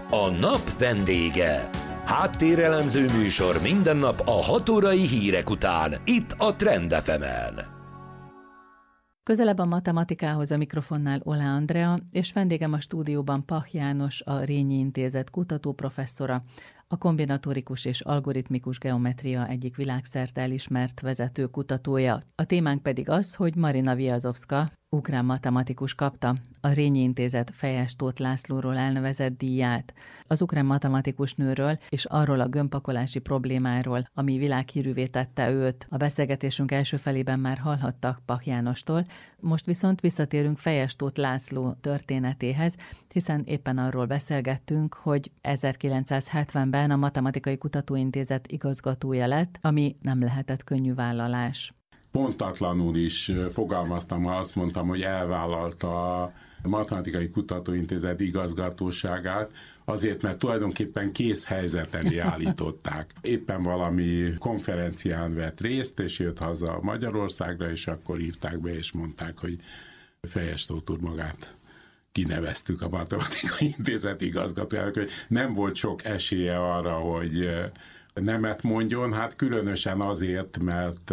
A nap vendége. Háttérelemző műsor minden nap a 6 órai hírek után, itt a Trend FM-en. Közelebb a matematikához a mikrofonnál Olah Andrea, és vendégem a stúdióban Pach János, a Rényi Intézet kutatóprofesszora, a kombinatorikus és algoritmikus geometria egyik világszerte elismert vezető kutatója. A témánk pedig az, hogy Marina Viazovska, ukrán matematikus kapta a Rényi Intézet Fejes Tóth Lászlóról elnevezett díját. Az ukrán matematikus nőről és arról a gömbpakolási problémáról, ami világhírűvé tette őt. A beszélgetésünk első felében már hallhattak Pach Jánostól, most viszont visszatérünk Fejes Tóth László történetéhez, hiszen éppen arról beszélgettünk, hogy 1970-ben a Matematikai Kutatóintézet igazgatója lett, ami nem lehetett könnyű vállalás. Pontatlanul is fogalmaztam, ha azt mondtam, hogy elvállalta a Matematikai Kutatóintézet igazgatóságát, azért, mert tulajdonképpen kész helyzet elé állították. Éppen valami konferencián vett részt, és jött haza Magyarországra, és akkor hívták be, és mondták, hogy Fejes Tóth úr magát kineveztük a Matematikai Intézet igazgatójának, hogy nem volt sok esélye arra, hogy nemet mondjon, hát különösen azért, mert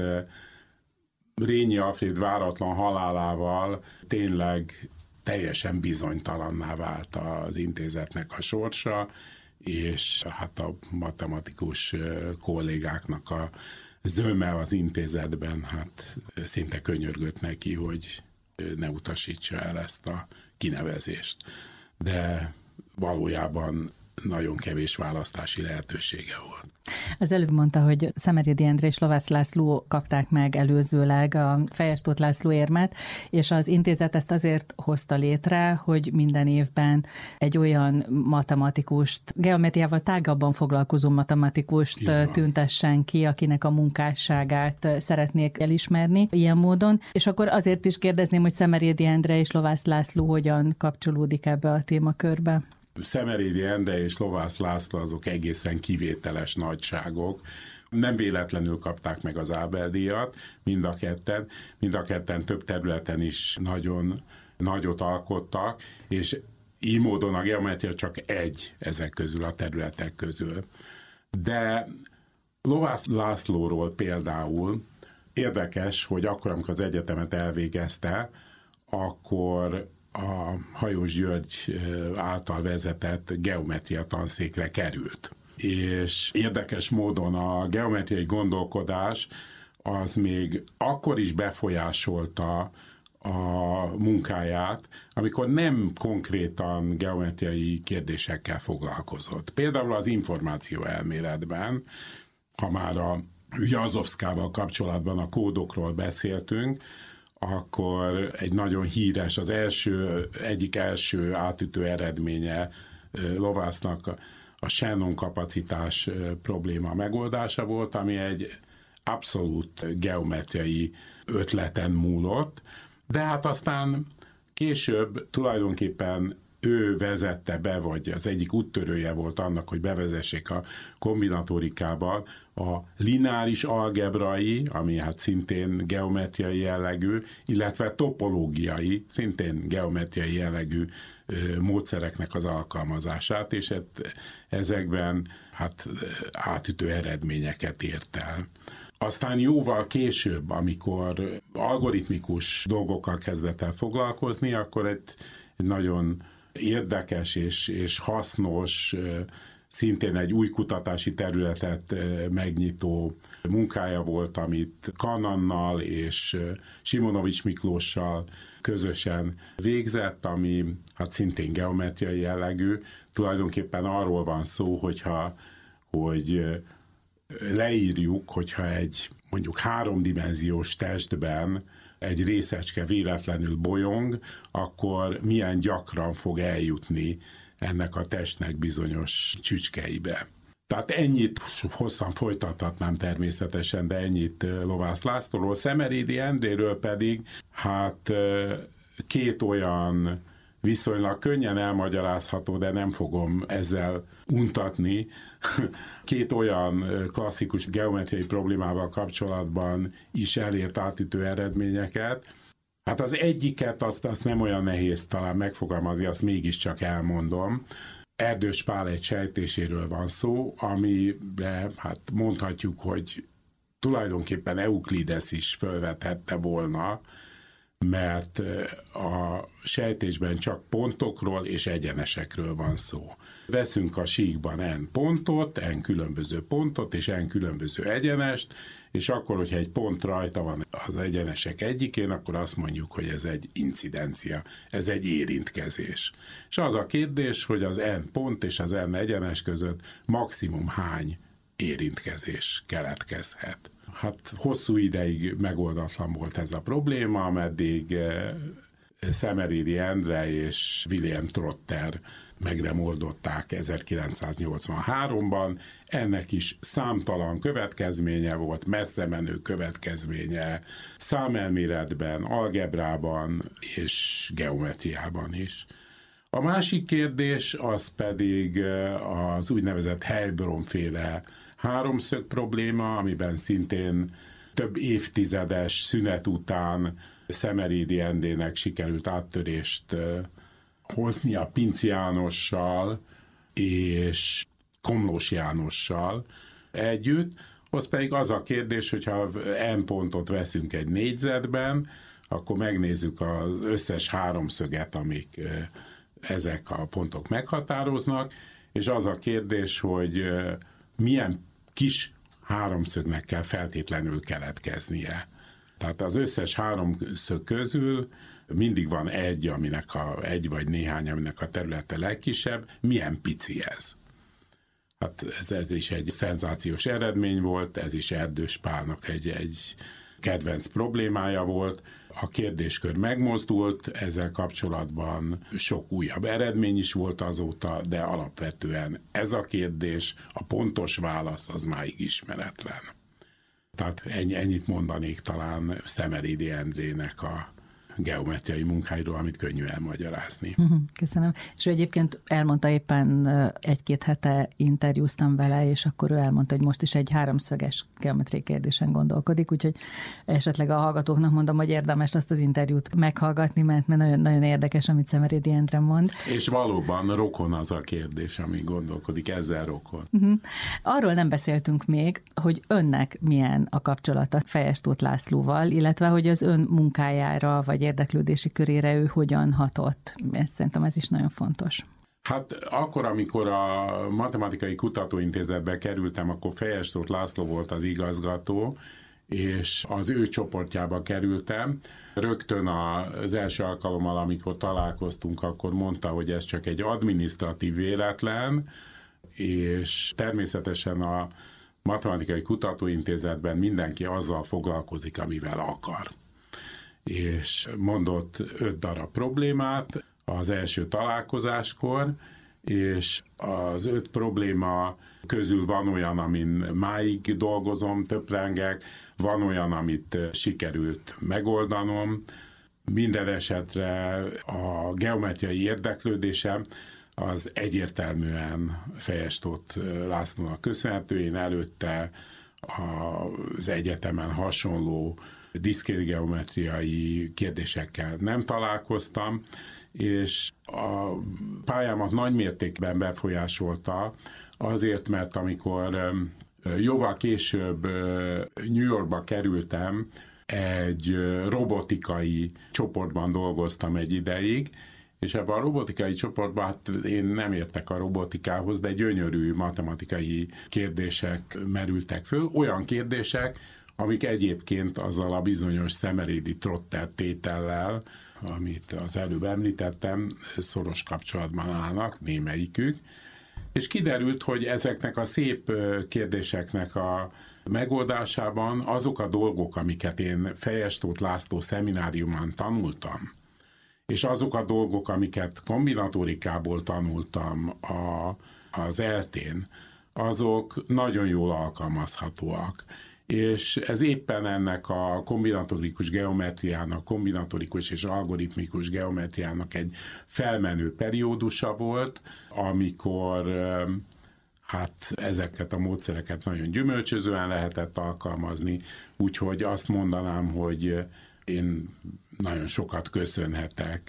Rényi Alfréd váratlan halálával tényleg teljesen bizonytalanná vált az intézetnek a sorsa, és hát a matematikus kollégáknak a zöme az intézetben hát szinte könyörgött neki, hogy ne utasítsa el ezt a kinevezést. De valójában nagyon kevés választási lehetősége volt. Az előbb mondta, hogy Szemerédi Endre és Lovász László kapták meg előzőleg a Fejes Tóth László érmet, és az intézet ezt azért hozta létre, hogy minden évben egy olyan matematikust, geometriával tágabban foglalkozó matematikust tüntessen ki, akinek a munkásságát szeretnék elismerni ilyen módon. És akkor azért is kérdezném, hogy Szemerédi Endre és Lovász László hogyan kapcsolódik ebbe a témakörbe. Szemerédi Endre és Lovász László azok egészen kivételes nagyságok. Nem véletlenül kapták meg az Ábel-díjat, mind a ketten több területen is nagyon nagyot alkottak, és így módon a geometria csak egy ezek közül a területek közül. De Lovász Lászlóról például érdekes, hogy akkor, amikor az egyetemet elvégezte, akkor a Hajós György által vezetett geometria tanszékre került. És érdekes módon a geometriai gondolkodás az még akkor is befolyásolta a munkáját, amikor nem konkrétan geometriai kérdésekkel foglalkozott. Például az információ elméletben, ha már a Viazovskával kapcsolatban a kódokról beszéltünk, akkor egy nagyon híres, az egyik első átütő eredménye Lovásznak a Shannon kapacitás probléma megoldása volt, ami egy abszolút geometriai ötleten múlott, de hát aztán később tulajdonképpen ő vezette be, vagy az egyik úttörője volt annak, hogy bevezessék a kombinatorikában a lineáris algebrai, ami hát szintén geometriai jellegű, illetve topológiai, szintén geometriai jellegű módszereknek az alkalmazását, és ezekben hát átütő eredményeket ért el. Aztán jóval később, amikor algoritmikus dolgokkal kezdett el foglalkozni, akkor egy nagyon érdekes és hasznos, szintén egy új kutatási területet megnyitó munkája volt, amit Kannannal és Simonovics Miklóssal közösen végzett, ami hát szintén geometriai jellegű. Tulajdonképpen arról van szó, hogy leírjuk, hogyha egy mondjuk 3-dimenziós testben egy részecske véletlenül bolyong, akkor milyen gyakran fog eljutni ennek a testnek bizonyos csücskeibe. Tehát ennyit, hosszan folytathatnám természetesen, de ennyit Lovász Lászlóról. Szemerédi Endréről pedig hát két olyan viszonylag könnyen elmagyarázható, de nem fogom ezzel untatni. Két olyan klasszikus geometriai problémával kapcsolatban is elért átütő eredményeket. Hát az egyiket azt nem olyan nehéz talán megfogalmazni, azt mégiscsak elmondom. Erdős Pál egy sejtéséről van szó, amiben hát mondhatjuk, hogy tulajdonképpen Euklides is fölvethette volna, mert a sejtésben csak pontokról és egyenesekről van szó. Veszünk a síkban n pontot, n különböző pontot és n különböző egyenest, és akkor, hogyha egy pont rajta van az egyenesek egyikén, akkor azt mondjuk, hogy ez egy incidencia, ez egy érintkezés. És az a kérdés, hogy az n pont és az n egyenes között maximum hány érintkezés keletkezhet. Hát hosszú ideig megoldatlan volt ez a probléma, ameddig Szemerédi Endre és William Trotter meg nem oldották 1983-ban. Ennek is számtalan következménye volt, messze menő következménye számelméletben, algebrában és geometriában is. A másik kérdés az pedig az úgynevezett Heilbronn-féle háromszög probléma, amiben szintén több évtizedes szünet után Szemerédi Endrének sikerült áttörést hoznia Pinci Jánossal és Komlós Jánossal együtt. Az pedig az a kérdés, hogyha n pontot veszünk egy négyzetben, akkor megnézzük az összes háromszöget, amik ezek a pontok meghatároznak, és az a kérdés, hogy milyen kis háromszögnek kell feltétlenül keletkeznie. Tehát az összes háromszög közül mindig van egy, egy vagy néhány, aminek a területe legkisebb. Milyen pici ez? Hát ez is egy szenzációs eredmény volt, ez is Erdős Pálnak egy kedvenc problémája volt. A kérdéskör megmozdult, ezzel kapcsolatban sok újabb eredmény is volt azóta, de alapvetően ez a kérdés, a pontos válasz az máig ismeretlen. Tehát ennyit mondanék talán Szemerédi Endrének a geometriai munkáiról, amit könnyű elmagyarázni. Köszönöm. És ő egyébként elmondta, éppen egy-két hete interjúztam vele, és akkor ő elmondta, hogy most is egy háromszöges geometriai kérdésen gondolkodik, úgyhogy esetleg a hallgatóknak mondom, hogy érdemes azt az interjút meghallgatni, mert nagyon, nagyon érdekes, amit Szemerédi Endre mond. És valóban rokon az a kérdés, ami gondolkodik, ezzel rokon. Arról nem beszéltünk még, hogy önnek milyen a kapcsolata Fejes Tóth Lászlóval, illetve hogy az ön munkájára, vagy érdeklődési körére ő hogyan hatott. Szerintem ez is nagyon fontos. Hát akkor, amikor a Matematikai Kutatóintézetbe kerültem, akkor Fejes Tóth László volt az igazgató, és az ő csoportjába kerültem. Rögtön az első alkalommal, amikor találkoztunk, akkor mondta, hogy ez csak egy adminisztratív véletlen, és természetesen a Matematikai Kutatóintézetben mindenki azzal foglalkozik, amivel akar. És mondott 5 darab problémát az első találkozáskor, és az 5 probléma közül van olyan, amin máig dolgozom, töprengek, van olyan, amit sikerült megoldanom. Minden esetre a geometriai érdeklődésem az egyértelműen Fejes Tóth Lászlónak köszönhető. Én előtte az egyetemen hasonló diszkrétgeometriai kérdésekkel nem találkoztam, és a pályámat nagy mértékben befolyásolta azért, mert amikor jóval később New Yorkba kerültem, egy robotikai csoportban dolgoztam egy ideig, és ebben a robotikai csoportban, hát én nem értek a robotikához, de gyönyörű matematikai kérdések merültek föl, olyan kérdések, amik egyébként azzal a bizonyos Szemerédi Trotter tétellel, amit az előbb említettem, szoros kapcsolatban állnak, némelyikük, és kiderült, hogy ezeknek a szép kérdéseknek a megoldásában azok a dolgok, amiket én Fejes Tóth László szemináriumán tanultam, és azok a dolgok, amiket kombinatorikából tanultam az ELTE-n, azok nagyon jól alkalmazhatóak. És ez éppen ennek a kombinatorikus geometriának, kombinatorikus és algoritmikus geometriának egy felmenő periódusa volt, amikor hát ezeket a módszereket nagyon gyümölcsözően lehetett alkalmazni, úgyhogy azt mondanám, hogy én nagyon sokat köszönhetek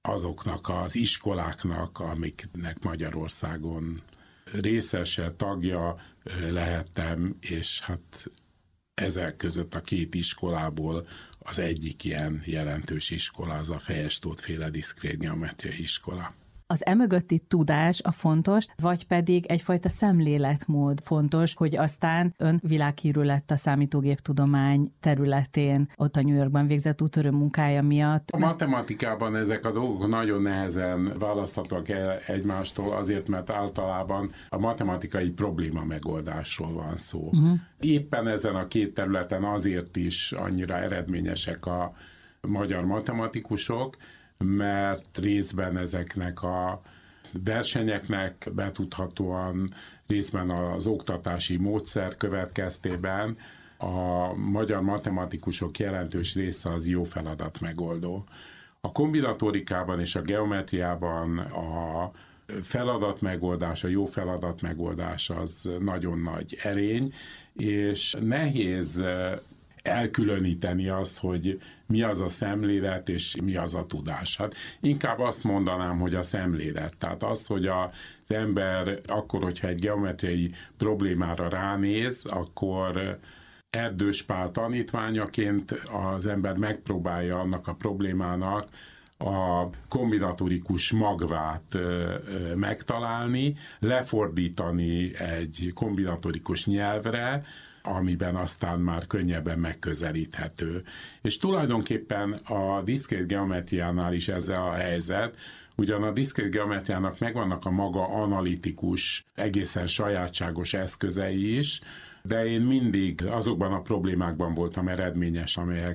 azoknak az iskoláknak, amiknek Magyarországon részese, tagja lehettem, és hát ezek között a 2 iskolából az egyik ilyen jelentős iskola, az a Fejes Tóth-féle diszkrét geometriai iskola. Az emögötti tudás a fontos, vagy pedig egyfajta szemléletmód fontos, hogy aztán ön világhírű lett a számítógéptudomány területén, ott a New Yorkban végzett úttörő munkája miatt. A matematikában ezek a dolgok nagyon nehezen választhatóak el egymástól, azért, mert általában a matematikai probléma megoldásról van szó. Éppen ezen a 2 területen azért is annyira eredményesek a magyar matematikusok, mert részben ezeknek a versenyeknek betudhatóan, részben az oktatási módszer következtében a magyar matematikusok jelentős része az jó feladat megoldó. A kombinatorikában és a geometriában a feladatmegoldás, a jó feladatmegoldás az nagyon nagy erény, és nehéz elkülöníteni azt, hogy mi az a szemlélet, és mi az a tudás. Hát inkább azt mondanám, hogy a szemlélet. Tehát az, hogy az ember akkor, hogyha egy geometriai problémára ránéz, akkor Erdős Pál tanítványaként az ember megpróbálja annak a problémának a kombinatorikus magvát megtalálni, lefordítani egy kombinatorikus nyelvre, amiben aztán már könnyebben megközelíthető. És tulajdonképpen a diszkrét geometriánál is ezzel a helyzet, ugyan a diszkrét geometriának megvannak a maga analitikus, egészen sajátságos eszközei is, de én mindig azokban a problémákban voltam eredményes, amelyek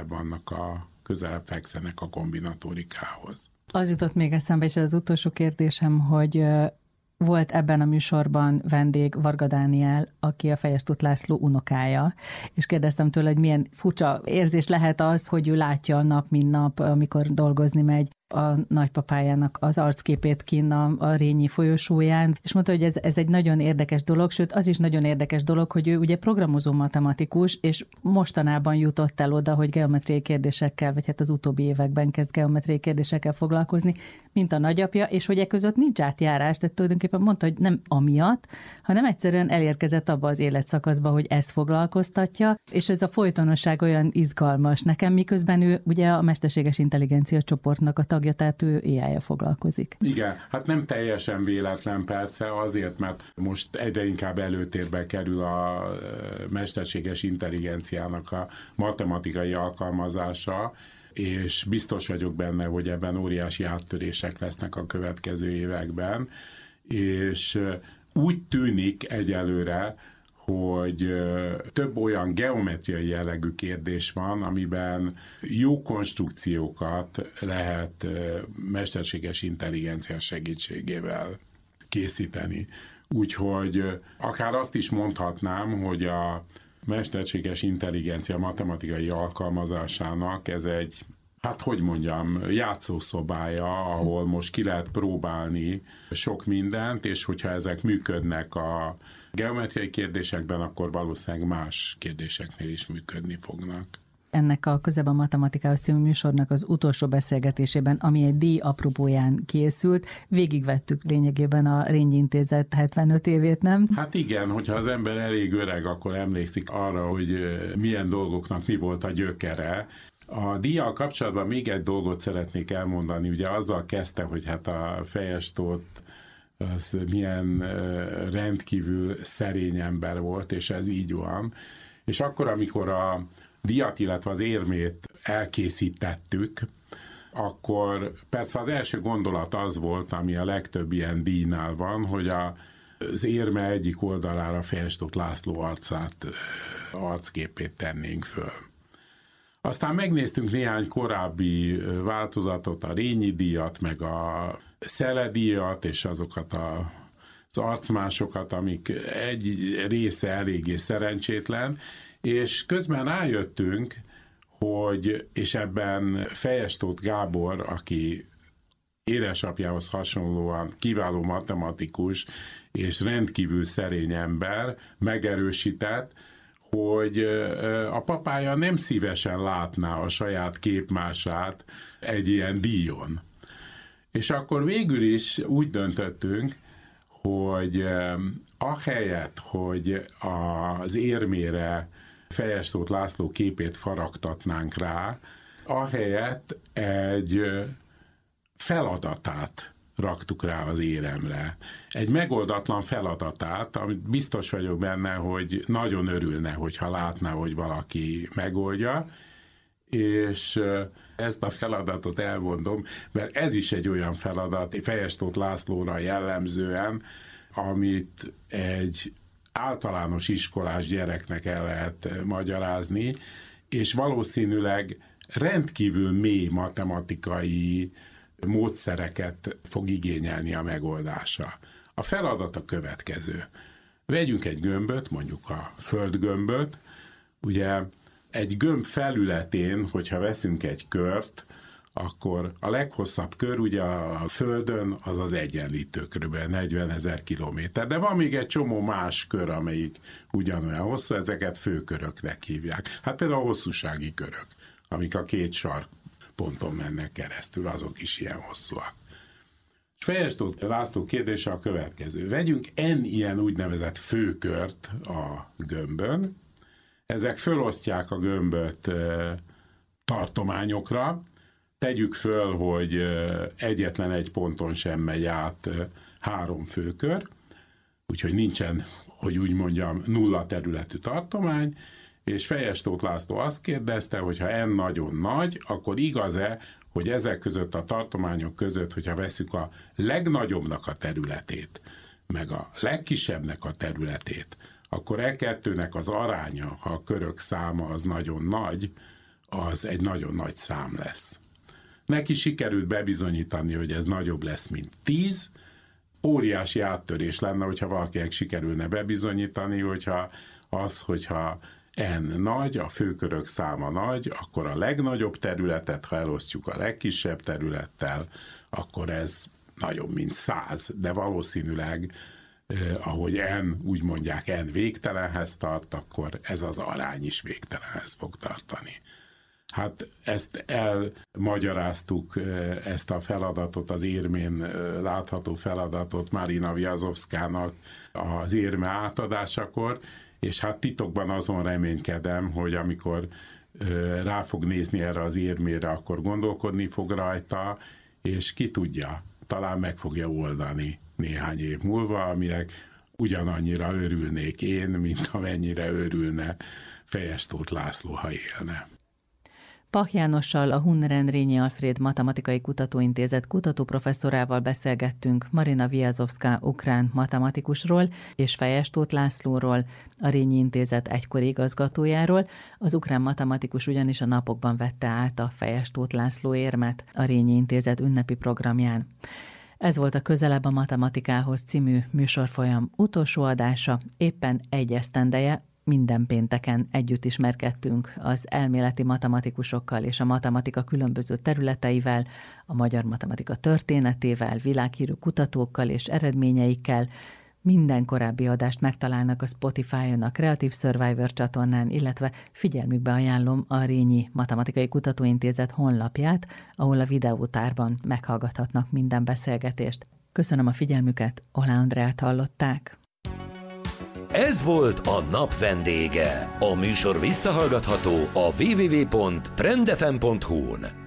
közelebb fekszenek a kombinatorikához. Az jutott még eszembe, és ez az utolsó kérdésem, hogy volt ebben a műsorban vendég Varga Dániel, aki a Fejes Tóth László unokája, és kérdeztem tőle, hogy milyen furcsa érzés lehet az, hogy ő látja nap, mint nap, amikor dolgozni megy, a nagypapájának az arcképét kinn a Rényi folyosóján, és mondta, hogy ez egy nagyon érdekes dolog, sőt az is nagyon érdekes dolog, hogy ő ugye programozó matematikus, és mostanában jutott el oda, hogy geometriai kérdésekkel, vagy hát az utóbbi években kezd geometriai kérdésekkel foglalkozni, mint a nagyapja, és hogy között nincs átjárás, tehát tulajdonképpen mondta, hogy nem amiatt, hanem egyszerűen elérkezett abba az életszakaszba, hogy ezt foglalkoztatja, és ez a folytonosság olyan izgalmas nekem, miközben ő ugye a mesterséges intelligencia csoportnak a tagja, tehát ő AI-jal foglalkozik. Igen, hát nem teljesen véletlen persze, azért, mert most egyre inkább előtérbe kerül a mesterséges intelligenciának a matematikai alkalmazása, és biztos vagyok benne, hogy ebben óriási áttörések lesznek a következő években, és úgy tűnik egyelőre, hogy több olyan geometriai jellegű kérdés van, amiben jó konstrukciókat lehet mesterséges intelligencia segítségével készíteni. Úgyhogy akár azt is mondhatnám, hogy a mesterséges intelligencia matematikai alkalmazásának ez egy, hát hogy mondjam, játszószobája, ahol most ki lehet próbálni sok mindent, és hogyha ezek működnek a geometriai kérdésekben, akkor valószínűleg más kérdéseknél is működni fognak. Ennek a Közebb a matematikához című műsornak az utolsó beszélgetésében, ami egy díj apropóján készült, végigvettük lényegében a Rényi Intézet 75 évét, nem? Hát igen, hogyha az ember elég öreg, akkor emlékszik arra, hogy milyen dolgoknak mi volt a gyökere. A díjjal kapcsolatban még egy dolgot szeretnék elmondani, ugye azzal kezdte, hogy hát a Fejes Tóth az milyen rendkívül szerény ember volt, és ez így van. És akkor, amikor a díjat, illetve az érmét elkészítettük, akkor persze az első gondolat az volt, ami a legtöbb ilyen díjnál van, hogy az érme egyik oldalára Fejes Tóth László arcképét tennénk föl. Aztán megnéztünk néhány korábbi változatot, a Rényi díjat, meg a Szele díjat, és azokat az arcmásokat, amik egy része eléggé szerencsétlen, és közben rájöttünk, hogy, és ebben Fejes Tóth Gábor, aki édesapjához hasonlóan kiváló matematikus és rendkívül szerény ember, megerősített, hogy a papája nem szívesen látná a saját képmását egy ilyen díjon. És akkor végül is úgy döntöttünk, hogy ahelyett, hogy az érmére Fejes Tóth László képét faragtatnánk rá, ahelyett egy feladatát raktuk rá az éremre. Egy megoldatlan feladatát, amit biztos vagyok benne, hogy nagyon örülne, hogyha látná, hogy valaki megoldja, és ezt a feladatot elmondom, mert ez is egy olyan feladat, Fejes Tóth Lászlóra jellemzően, amit egy általános iskolás gyereknek el lehet magyarázni, és valószínűleg rendkívül mély matematikai módszereket fog igényelni a megoldása. A feladat a következő. Vegyünk egy gömböt, mondjuk a földgömböt, ugye egy gömb felületén, hogyha veszünk egy kört, akkor a leghosszabb kör ugye a Földön az az egyenlítő, kb. 40 000 kilométer. De van még egy csomó más kör, amelyik ugyanolyan hosszú, ezeket főköröknek hívják. Hát például a hosszúsági körök, amik a két sarkponton mennek keresztül, azok is ilyen hosszúak. És Fejes Tóth László kérdése a következő. Vegyünk n ilyen úgynevezett főkört a gömbön, ezek fölosztják a gömböt tartományokra, tegyük föl, hogy egyetlen egy ponton sem megy át 3 főkör, úgyhogy nincsen, hogy úgy mondjam, nulla területű tartomány, és Fejes Tóth László azt kérdezte, hogy ha n nagyon nagy, akkor igaz-e, hogy ezek között a tartományok között, hogyha veszük a legnagyobbnak a területét, meg a legkisebbnek a területét, akkor E2-nek az aránya, ha a körök száma az nagyon nagy, az egy nagyon nagy szám lesz. Neki sikerült bebizonyítani, hogy ez nagyobb lesz, mint 10. Óriási áttörés lenne, hogyha valakinek sikerülne bebizonyítani, hogyha n nagy, a főkörök száma nagy, akkor a legnagyobb területet, ha elosztjuk a legkisebb területtel, akkor ez nagyobb, mint 100, de valószínűleg ahogy n, úgy mondják, n végtelenhez tart, akkor ez az arány is végtelenhez fog tartani. Hát ezt elmagyaráztuk, ezt a feladatot, az érmén látható feladatot Marina Viazovszkának az érme átadásakor, és hát titokban azon reménykedem, hogy amikor rá fog nézni erre az érmére, akkor gondolkodni fog rajta, és ki tudja, talán meg fogja oldani néhány év múlva, aminek ugyanannyira örülnék én, mint amennyire örülne Fejes Tóth László, ha élne. Pach Jánossal, a Hunneren Rényi Alfréd Matematikai Kutatóintézet kutatóprofesszorával beszélgettünk Marina Viazovszka ukrán matematikusról és Fejes Tóth Lászlóról, a Rényi Intézet egykori igazgatójáról. Az ukrán matematikus ugyanis a napokban vette át a Fejes Tóth László érmet a Rényi Intézet ünnepi programján. Ez volt a Közelebb a matematikához című műsorfolyam utolsó adása, éppen egy esztendeje. Minden pénteken együtt ismerkedtünk az elméleti matematikusokkal és a matematika különböző területeivel, a magyar matematika történetével, világhírű kutatókkal és eredményeikkel. Minden korábbi adást megtalálnak a Spotify-on, a Creative Survivor csatornán, illetve figyelmükbe ajánlom a Rényi Matematikai Kutatóintézet honlapját, ahol a videótárban meghallgathatnak minden beszélgetést. Köszönöm a figyelmüket, Oláh Andreát hallották. Ez volt a nap vendége. A műsor visszahallgatható a www.trendfm.hu-n.